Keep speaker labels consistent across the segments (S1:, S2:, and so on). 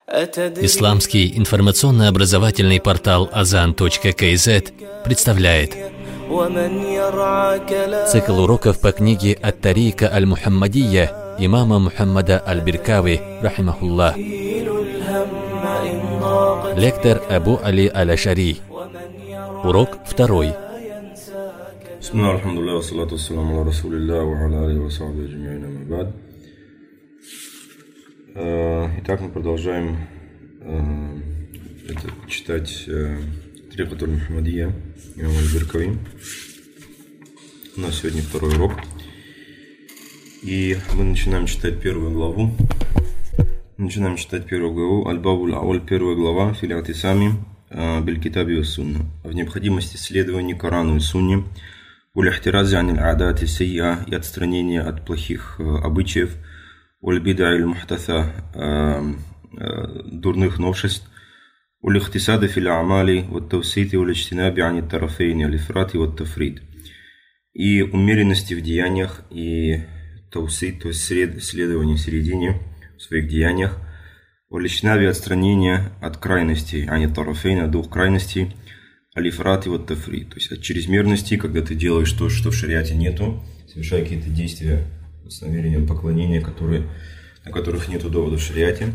S1: Исламский информационно-образовательный портал Azan.kz представляет цикл уроков по книге «Ат-Тарика аль-Мухаммадия» имама Мухаммада аль-Биркави, рахимахуллах. Лектор Абу Али аль-Ашари. Урок 2.
S2: Бисмилlah, алхамдулилlah, вассалату вассаламу аля расулиллах, ва аля алихи ва сахбихи аджмаин, амма ба'д. Итак, мы продолжаем читать Тарикат аль-Мухаммадия имама аль-Биркави. У нас сегодня 2 урок. И мы начинаем читать первую главу. Аль-Бабу аль-Ауаль, 1 глава, фи аль-И'тисами биль-Китаби ва сунна. В необходимости следования Корану и Сунне, уль-Ихтирази ан аль-Адати сайя, и отстранения от плохих обычаев, уль-Бида аль-Мухтаса, дурных новшеств, уль-Ихтисады фи аль-Амали, ват-Тавсити, уль-Иджтинаби ан аль-Тарафейни, аль-Ифрати, ват-Тафрид. И умеренности в деяниях, и таусит, то есть следование в середине в своих деяниях, уличнави отстранения от крайностей, а не тарафейна, от двух крайностей, алифрат и вот тафри, то есть от чрезмерности, когда ты делаешь то, что в шариате нету, совершая какие-то действия с намерением поклонения, на которых нету довода в шариате,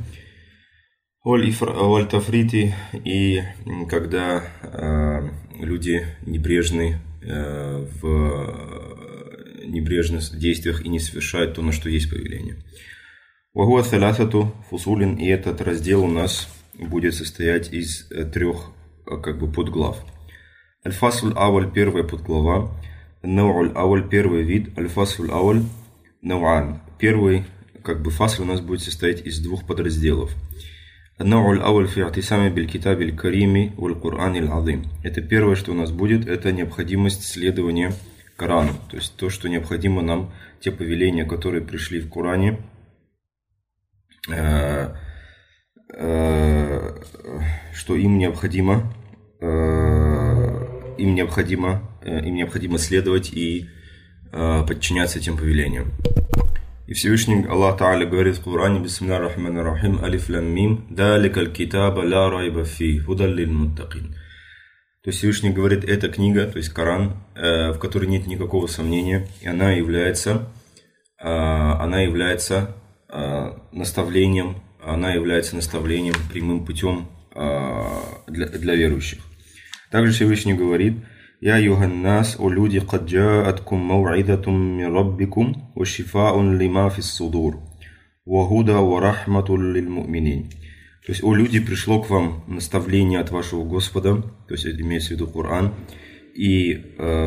S2: аль тафрити, и когда люди небрежны в небрежных действиях и не совершают то, на что есть повеление. Вагуа салясату фусулин, и этот раздел у нас будет состоять из 3 подглав. Аль-фасуль аваль, 1 подглава, нау'уль аваль, 1 вид, аль-фасуль аваль, нау'ан. Первый фасл у нас будет состоять из 2 подразделов. Нау'уль аваль фи аль-И'тисами биль-Китаби аль-Карими валь-Кур'ани аль-Азим. Это первое, что у нас будет, это необходимость следования Корану, то есть то, что необходимо нам, те повеления, которые пришли в Коране, что им необходимо следовать и подчиняться этим повелениям. И Всевышний Аллах Та'аля говорит в Коране: Бисмиллахир рахманир рахим, алиф лам мим, даликаль китаба ла райба фи, худан лиль муттакин. То есть Всевышний говорит, эта книга, то есть Коран, в которой нет никакого сомнения, и она является наставлением прямым путем для верующих. Также Всевышний говорит: «Я юханнас, о люди, кад джа'аткум мау'идатум мин раббикум, ва шифаун лима фис судур, ва худа ва рахматул лиль му'минин». То есть, о люди, пришло к вам наставление от вашего Господа, то есть имеется в виду Коран, и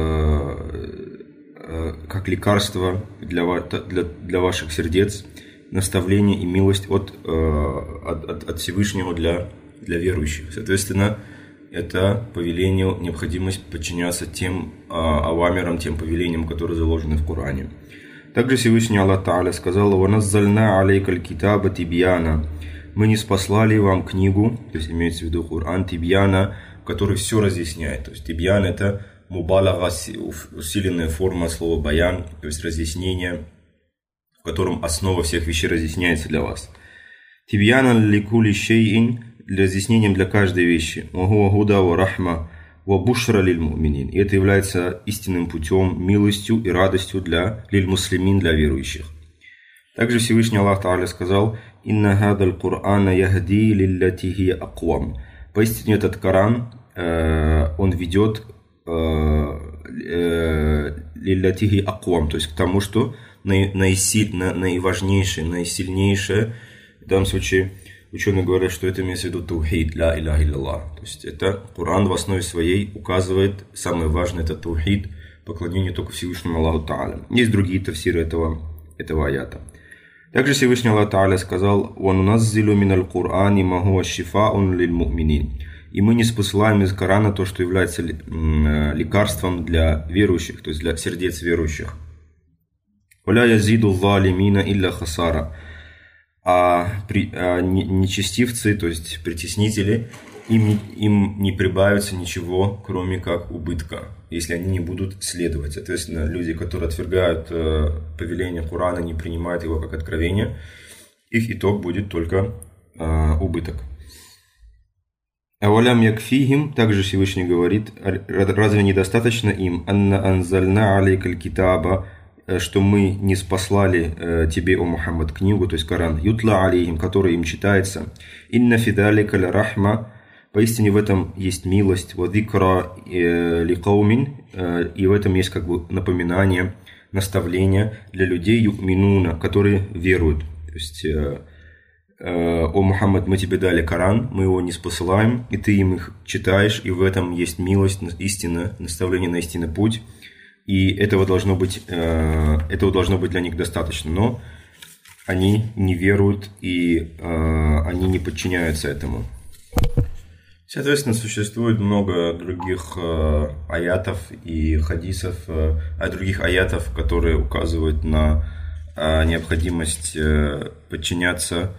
S2: как лекарство для ваших сердец, наставление и милость от Всевышнего для верующих. Соответственно, это повеление, необходимость подчиняться тем авамирам, тем повелениям, которые заложены в Коране. Также Всевышний Аллах Та'аля сказал: «Ваназзальна алейкаль китаба тибьяна». Мы не спаслали вам книгу, то есть имеется в виду Коран, тибьяна, который все разъясняет. То есть тибьян — это мубалага, усиленная форма слова баян, то есть разъяснение, в котором основа всех вещей разъясняется для вас. Тибьяна ликули шейин, разъяснением для каждой вещи. Вагуа гуда ва рахма ва бушра лиль му'минин. И это является истинным путем, милостью и радостью для лиль муслимин, для верующих. Также Всевышний Аллах Та'аля сказал: «Инна хадаль Кур'ана яхди лиллати хия аквам». Поистине этот Коран, он ведет лиллати хия аквам, то есть к тому, что наиважнейшее, наисильнейшее. В данном случае ученые говорят, что это имеется в виду таухид, ля иляха илляллах. То есть это Коран в основе своей указывает, самое важное — это таухид, поклонение только Всевышнему Аллаху Та'аля. Есть другие тафсиры этого аята. Также Всевышний Аллах Та'аля сказал: «Вануназзилу миналь Кур'ани ма хуа шифаун лиль му'минин». И мы не спосылаем из Корана то, что является лекарством для верующих, то есть для сердец верующих. «Валя язиду залимина илля хасара». Нечестивцы, то есть притеснители, им не прибавится ничего, кроме как убытка, если они не будут следовать. Соответственно, люди, которые отвергают повеление Корана, не принимают его как откровение, их итог будет только убыток. «Авалям якфихим», также Всевышний говорит, разве недостаточно им, «Анна анзальна алейкаль китаба», что мы не спаслали тебе, о Мухаммад, книгу, то есть Коран, «Ютла алейхим», который им читается, «Инна фидалика ля рахма», поистине в этом есть милость, «Вадикра ликаумин», и в этом есть как бы напоминание, наставление для людей, «Ю'минуна», которые веруют. То есть «О Мухаммад, мы тебе дали Коран, мы его не спосылаем, и ты им их читаешь, и в этом есть милость, истина, наставление на истинный путь, и этого должно быть для них достаточно». Но они не веруют, и они не подчиняются этому. Соответственно, существует много других аятов и хадисов, других аятов, которые указывают на необходимость подчиняться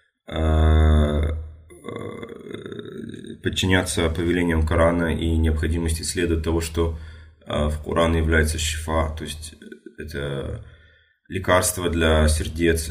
S2: повелениям Корана и необходимость исследовать того, что в Коране является шифа, то есть это лекарство для сердец,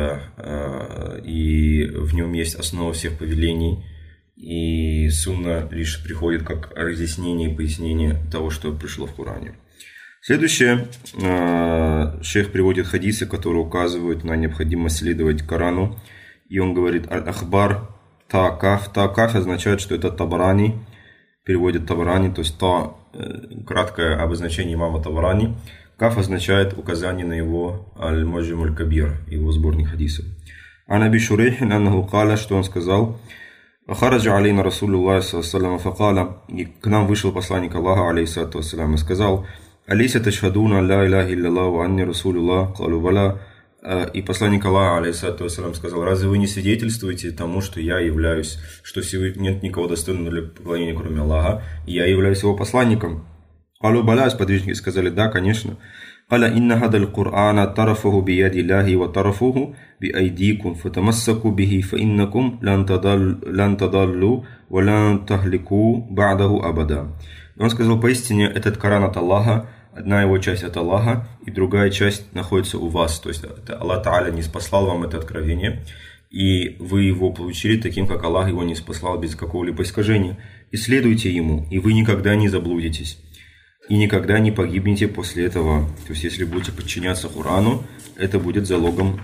S2: и в нем есть основа всех повелений, и сунна лишь приходит как разъяснение и пояснение того, что пришло в Коране. Следующее, шейх приводит хадисы, которые указывают на необходимость следовать Корану. И он говорит: «Аль-Ахбар Та'каф». Та'каф означает, что это Табарани, переводит Табарани, то есть Та, краткое обозначение имама Табарани. Каф означает указание на его Аль-Муджам Аль-Кабир, его сборник хадисов. Ан Аби Шурейхин аннаху каля, что он сказал: «Хараджа алейна Расулуллах саллаллаху факаля», и к нам вышел посланник Аллаха, алейхиссалату вассалям, и сказал: «Алейса ташхадуна ла илляха илляллах ва анни Расулуллах, калу бала». И посланник Аллаха, алейхиссалату вассалям, сказал: «Разве вы не свидетельствуете тому, что я являюсь, что нет никого достойного для поклонения, кроме Аллаха, и я являюсь его посланником?» «Калу бала», сподвижники сказали: «Да, конечно». «Каля инна хадаль Кур'ана тарафуху бияди Аллахи ва тарафуху би айдикум, фатамассаку бихи, фа иннакум лан тадаллу ва лан тахлику ба'даху абада». И он сказал: «Поистине этот Коран от Аллаха, одна его часть от Аллаха, и другая часть находится у вас». То есть Аллах Та'аля не спаслал вам это откровение, и вы его получили таким, как Аллах его не спаслал, без какого-либо искажения. Исследуйте ему, и вы никогда не заблудитесь, и никогда не погибнете после этого. То есть если будете подчиняться Корану, это будет залогом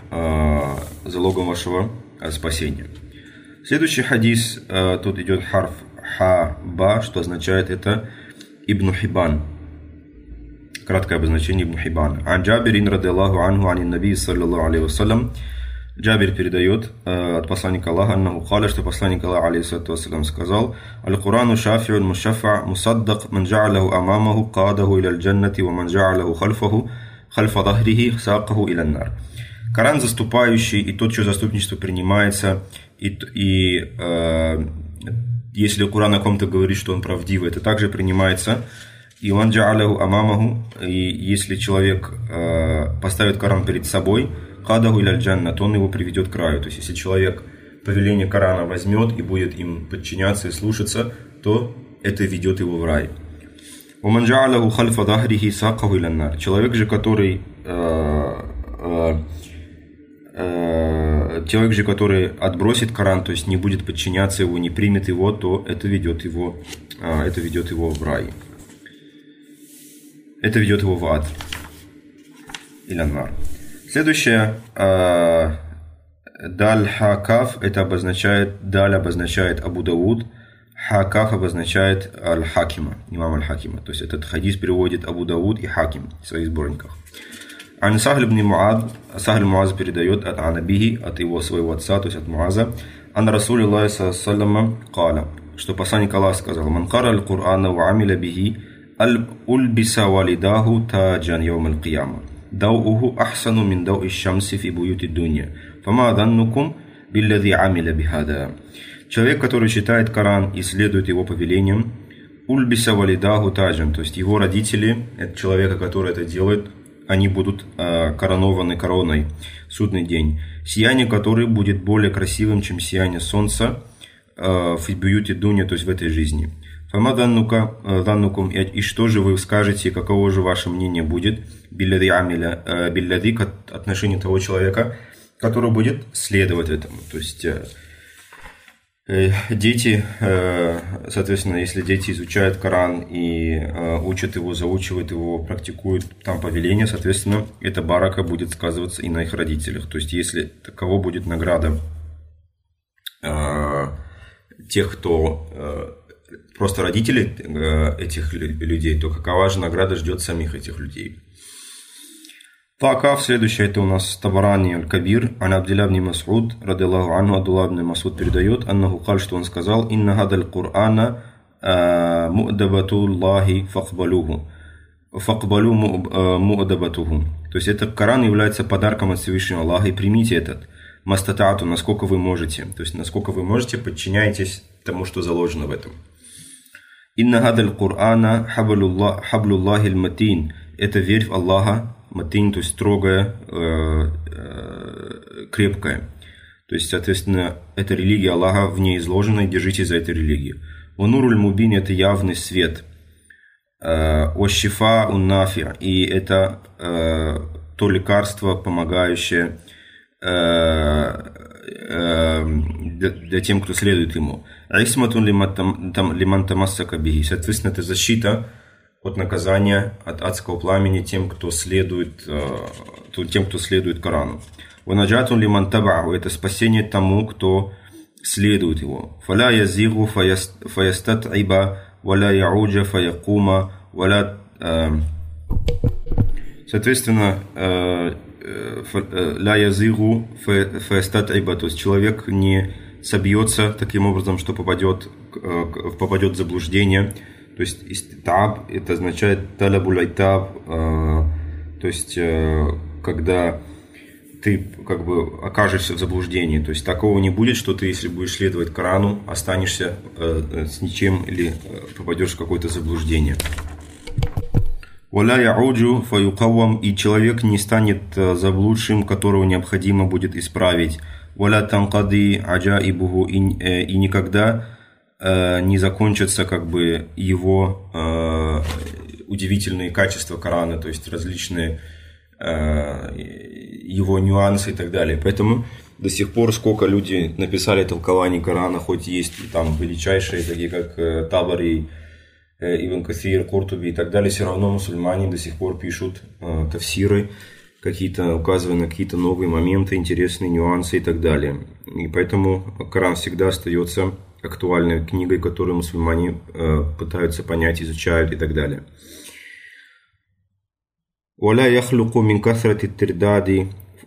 S2: вашего спасения. Следующий хадис, тут идет харф ха-ба, что означает это Ибн Хибан. Краткое обозначение Ибн Хибан. Ан Джабирин радиллаху анху ани наби саллаллаху алейхи вассалям. Джабир передает от посланника Аллаха, аннаху каля, что посланник Аллаха, алейхиссалату вассалям, сказал: «Аль-Курану шафиун мушаффа мусаддак ман джа'алаху амамаху кадаху иля аль-джаннати ва ман джа'алаху хальфа дахрихи сакаху иля нар». Коран заступающий, и тот, чье заступничество принимается, и если Коран о ком-то говорит, что он правдивый, это также принимается. И ман джа'алаху амамаху, и если человек поставит Коран перед собой, кадаху иля аль-джанна, то он его приведет к раю. То есть если человек повеление Корана возьмет и будет им подчиняться и слушаться, то это ведет его в рай. Уман джа'алаху хальфа дахрихи сакаху иля нар. Человек же, который отбросит Коран, то есть не будет подчиняться его, не примет его, то это ведет его в рай. Это ведет его в ад. Иля нар. Следующее, даль хакаф, это обозначает Абу Дауд, хакаф обозначает аль-Хакима, имам аль-Хакима. То есть этот хадис переводит Абу Дауд и Хаким в своих сборниках. Ан Сахль ибн Муад, Сахль Муаз передает от Анабихи, от его своего отца, то есть от Муаза, ан Расулиллахи саллаллаху каля, что посланник Аллаха сказал: «Ман кара аль-Кур'ана ва амиля бихи, аль-ульбиса валидаху таджан йом аль-Кияма. Даууху ахсану мин дауи шамси фи буюти дунья. Фама даннукум биллади амиля бихада». Человек, который читает Коран и следует его повелениям, ульбиса валидаху таджан, то есть его родители, это человека, который это делает, они будут коронованы короной в судный день, сияние которой будет более красивым, чем сияние солнца в бьюти дуня, то есть в этой жизни. Фама даннукум, и что же вы скажете, каково же ваше мнение будет, биллади амиля, биллади, к отношению того человека, который будет следовать этому. То есть Дети, соответственно, если дети изучают Коран и учат его, заучивают его, практикуют там повеления, соответственно, эта барака будет сказываться и на их родителях. То есть, если таково будет награда тех, кто просто родители этих людей, то какова же награда ждет самих этих людей? Такав, следующее, это у нас Табарани аль-Кабир, ан Абдилла ибн Мас'уд, радиллаху анху, Абдулла ибн Мас'уд передает, аннаху каль, что он сказал, инна хадаль Кур'ана му'дабатуллахи факбалуху. Факбалу му'дабатуху. То есть, это Коран является подарком от Всевышнего Аллаха, и примите этот мастатату, насколько вы можете. То есть, насколько вы можете, подчиняйтесь тому, что заложено в этом. Инна хадаль Кур'ана хаблуллахи аль-матин. Это верь в Аллаха, матин, то есть строгая, крепкая. То есть, соответственно, это религия Аллаха, в ней изложена, и держитесь за эту религию. Унуруль мубин – это явный свет. Ошифа уннафи, и это то лекарство, помогающее для тем, кто следует ему. Исматун лиман тамассака бихи. Соответственно, это защита от наказания, от адского пламени тем, кто следует Корану. Ванаджатун лиман таба'у, это спасение тому, кто следует его. Фаля язигу фаястат'iба валя я'уджа фаякума валя. Соответственно, ля язигу фаястат'iба, то есть человек не собьется таким образом, что попадет в заблуждение. То есть истаб, это означает талабуль айтаб, то есть когда ты как бы окажешься в заблуждении. То есть такого не будет, что ты, если будешь следовать Корану, останешься с ничем или попадешь в какое-то заблуждение. Валя я'уджу фаюкавам, и человек не станет заблудшим, которого необходимо будет исправить. Валя танкади аджаибуху, и никогда не закончатся как бы его удивительные качества Корана, то есть различные его нюансы и так далее. Поэтому до сих пор, сколько люди написали толкований Корана, хоть есть там величайшие, такие как Табари, Ибн Кафир, Куртуби и так далее, все равно мусульмане до сих пор пишут тафсиры, какие-то, указывая на какие-то новые моменты, интересные нюансы и так далее. И поэтому Коран всегда остается актуальной книгой, которую мусульмане пытаются понять, изучают и так далее. ولا يخلق من كثرة الترداد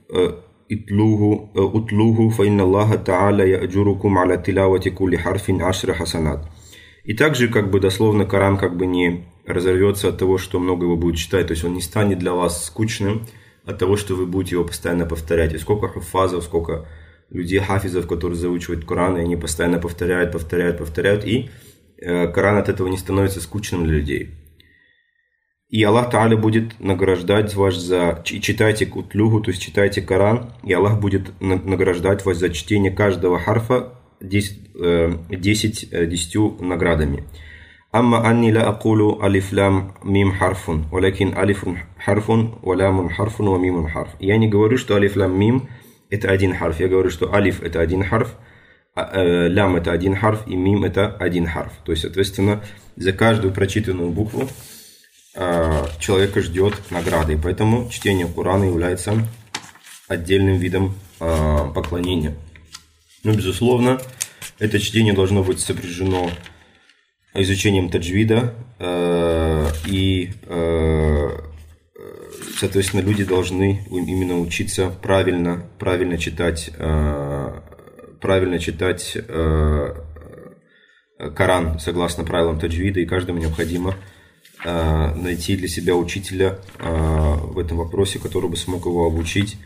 S2: أتلوه فإن الله تعالى يأجركم على تلاوة كل حرف 10 حسنات. И также как бы дословно Коран как бы не разорвется от того, что много его будет читать, то есть он не станет для вас скучным от того, что вы будете его постоянно повторять. И сколько хуфазов, сколько людей, хафизов, которые заучивают Коран, и они постоянно повторяют, и Коран от этого не становится скучным для людей. И Аллах Тааля будет награждать вас за... Читайте кутлюху, то есть читайте Коран, и Аллах будет награждать вас за чтение каждого харфа 10 наградами. Амма анни ла акулу алиф лам мим харфун, валякин алифун харфун, валямун харфун, ва мимун харф. Я не говорю, что алиф лам мим это один харф. Я говорю, что алиф это один харф, лям это один харф, и мим это один харф. То есть, соответственно, за каждую прочитанную букву человека ждет награды. И поэтому чтение Корана является отдельным видом поклонения. Но, безусловно, это чтение должно быть сопряжено изучением таджвида, и, соответственно, люди должны именно учиться правильно читать Коран согласно правилам таджвида, и каждому необходимо найти для себя учителя в этом вопросе, который бы смог его обучить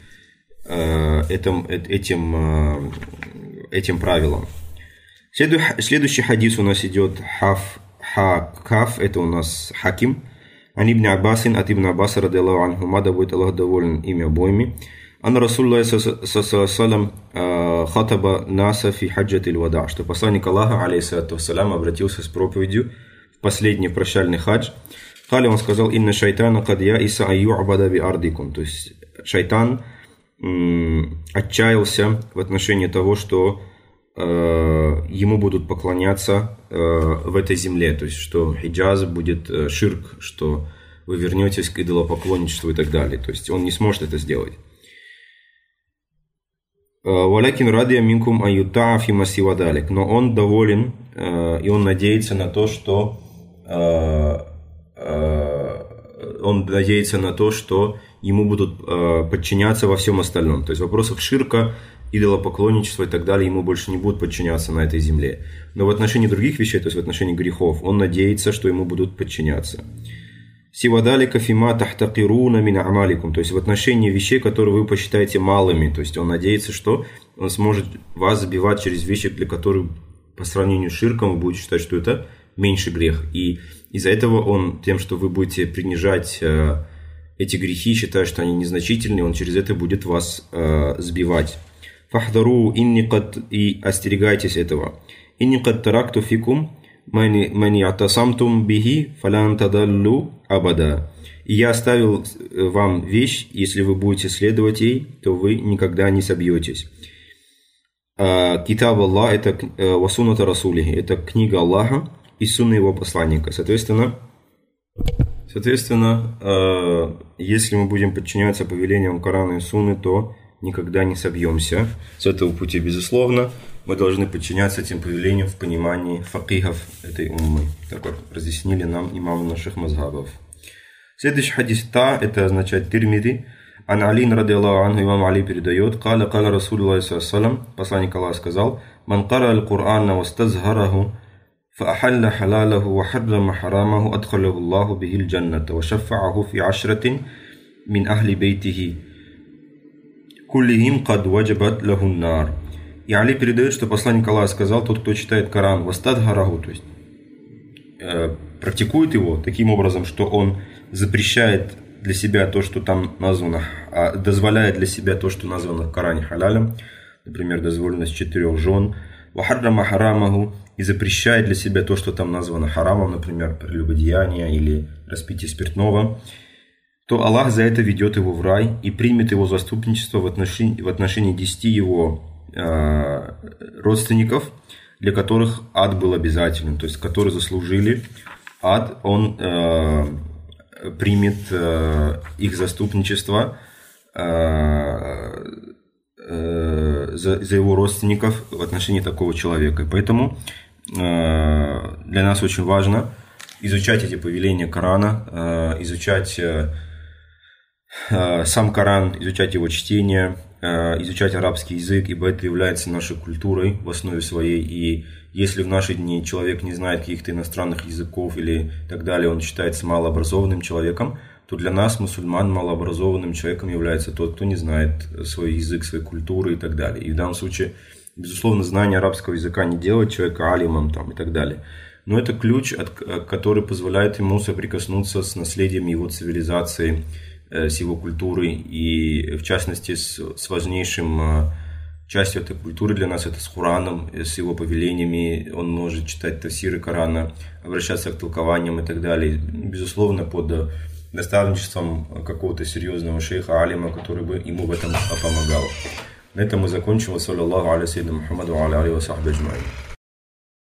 S2: этим правилам. Следующий хадис у нас идет каф, это у нас Хаким. Ан ибн Аббасин, от ибн Аббаса, радиллаху анхума, да будет Аллах доволен ими обоими. Ан Расулуллах саллаллаху хатаба наса фи хаджатиль вада, что посланник Аллаха, алейхиссалату вассалям, обратился с проповедью в последний прощальный хадж. Хали он сказал: инна шайтана кад яиса айю абада би ардикум. То есть шайтан отчаялся в отношении того, что ему будут поклоняться в этой земле, то есть что хиджаз будет ширк, что вы вернетесь к идолопоклонничеству и так далее. То есть он не сможет это сделать. «Валякин радия минкум аюта фима сивадалик». Но он доволен и он надеется на то, что ему будут подчиняться во всем остальном. То есть в вопросах ширка, идолопоклонничества и так далее ему больше не будут подчиняться на этой земле. Но в отношении других вещей, то есть в отношении грехов, он надеется, что ему будут подчиняться. Сивадалика фима тахтакируна мин амаликум, то есть в отношении вещей, которые вы посчитаете малыми, то есть он надеется, что он сможет вас забивать через вещи, для которых по сравнению с ширком вы будете считать, что это меньший грех. И из-за этого он тем, что вы будете принижать эти грехи, считая, что они незначительные, он через это будет вас сбивать. Фахдару инни кад, и остерегайтесь этого. Инни кад таракту фикум мани атасамтум бихи фалан тадаллу абада. И я оставил вам вещь, если вы будете следовать ей, то вы никогда не собьетесь. Китаб Аллах, это васунната расулихи, это книга Аллаха и сунна его посланника. Соответственно, если мы будем подчиняться повелениям Корана и Сунны, то никогда не собьемся с этого пути. Безусловно, мы должны подчиняться этим повелениям в понимании факихов этой уммы, так как разъяснили нам имамы наших мазхабов. Следующий хадис это означает Тирмиди. Ан Алин радиаллаху анху, имам Али передает, каля Расулуллах саллаллаху, посланник Аллаха сказал, ман кара аль-Кур'ана вастазхараху فأحل حلاله وحرم حرامه أدخله الله به الجنة وشفعه في عشرة من أهل بيته كلهم قد وجبت له النار. И Али передает, что посланник Аллаха сказал, тот, кто читает Коран, вастадхараху, то есть практикует его таким образом, что он запрещает для себя то, что там названо, дозволяет для себя то, что названо в Коране халялем, например, дозволенность 4 жен, вахаррама харамаху, и запрещает для себя то, что там названо харамом, например, прелюбодеяние или распитие спиртного, то Аллах за это ведет его в рай и примет его заступничество в отношении 10 его родственников, для которых ад был обязателен, то есть которые заслужили ад, он примет их заступничество за его родственников в отношении такого человека. И поэтому для нас очень важно изучать эти повеления Корана, изучать сам Коран, изучать его чтение, изучать арабский язык, ибо это является нашей культурой в основе своей. И если в наши дни человек не знает каких-то иностранных языков или так далее, он считается малообразованным человеком, то для нас, мусульман, малообразованным человеком является тот, кто не знает свой язык, своей культуры и так далее. И в данном случае, безусловно, знание арабского языка не делает человека алимом там, и так далее. Но это ключ, который позволяет ему соприкоснуться с наследием его цивилизации, с его культурой и, в частности, с важнейшим частью этой культуры для нас, это с Кораном, с его повелениями. Он может читать тафсиры Корана, обращаться к толкованиям и так далее. Безусловно, под наставничеством какого-то серьезного шейха, алима, который бы ему в этом помогал. На этом мы закончим. Саллаллаху аля саййидина Мухаммаду ва аля алихи ва сахби аджмаин.